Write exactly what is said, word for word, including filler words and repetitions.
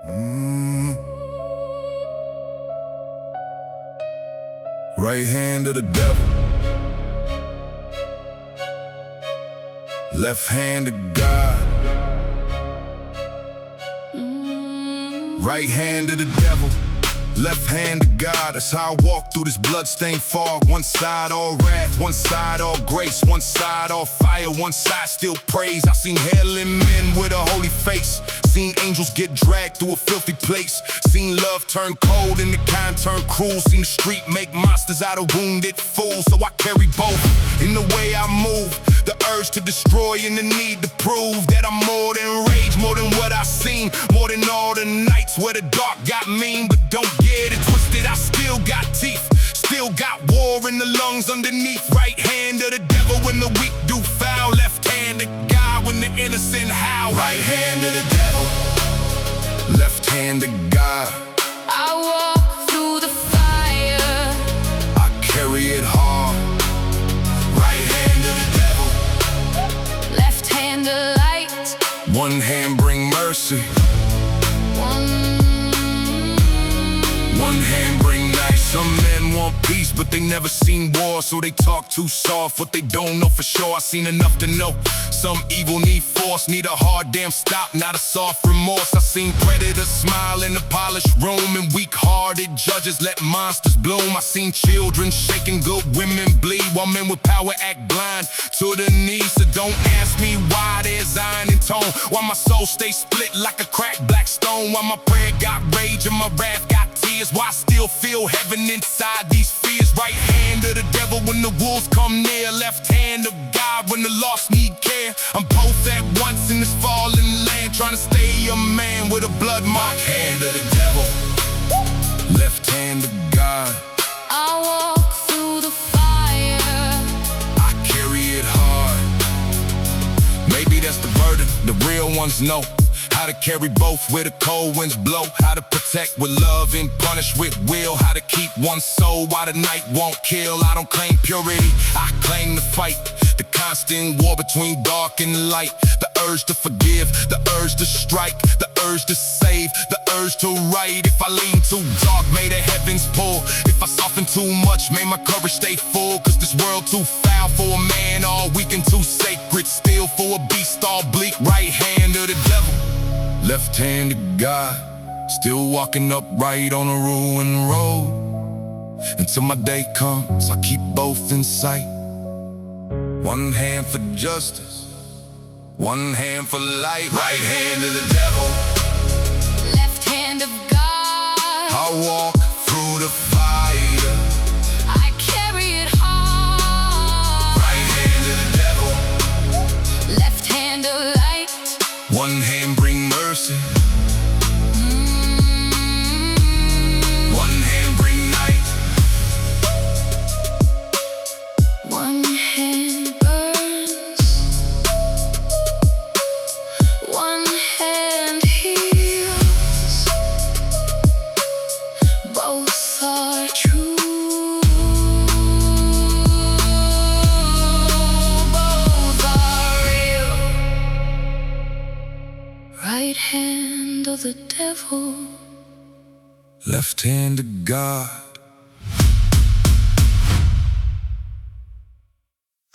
Mm. Right hand of the devil, left hand of God. Right hand of the devil, left hand of God. That's how I walk through this bloodstained fog. One side all wrath, one side all grace, one side all fire, one side still praise. I seen hailing men with a holy face, seen angels get dragged through a filthy place, seen love turn cold and the kind turn cruel, seen the street make monsters out of wounded fools. So I carry both in the way I move, the urge to destroy and the need to prove that I'm more than rage, more than what I seen, more than all the nights where the dark got mean. But don't get it twisted, I still got teeth, still got war in the lungs underneath. Right hand of the devil when the weak do foul, left hand of God when the innocent howl. Right hand of the devil, left hand of God. I walk through the fire, I carry it hard. Right hand of the devil, left hand of light. one hand bring mercy, One one hand bring night. Some men want peace, but they never seen war, so they talk too soft. What they don't know for sure, I seen enough to know. Some evil need force, need a hard damn stop, not a soft remorse. I seen predators smile in a polished room, and weak-hearted judges let monsters bloom. I seen children shaking, good women bleed, while men with power act blind to the knees. So don't ask me why there's iron in tone, why my soul stay split like a cracked black stone, why my prayer got rage and my wrath got tears, why I still feel heaven inside these fears. Right hand of the devil when the wolves come near, left hand of God when the lost need care. I'm both at once in this fallen land, trying to stay a man with a blood mark. Hand of the devil, left hand of God. I walk through the fire, I carry it hard. Maybe that's the burden the real ones know, how to carry both where the cold winds blow, how to protect with love and punish with will, how to keep one soul while the night won't kill. I don't claim purity, I claim the fight, the constant war between dark and light, the urge to forgive, the urge to strike, the urge to save, the urge to right. If I lean too dark, may the heavens pull. If I soften too much, may my courage stay full. Cause this world too foul for a man, all weak and too sacred, still for a beast all bleak. Right hand of the devil, left hand of God, still walking upright on a ruined road. Until my day comes, I keep both in sight. One hand for justice, one hand for light. Right hand of the devil, left hand of God. I walk through the fire, I carry it hard. right hand of the devil, Left hand of light. one hand bring mercy, one hand bring night. One hand burns, one hand heals. Both are true, both are real. Right hand of the devil, Left hand of God.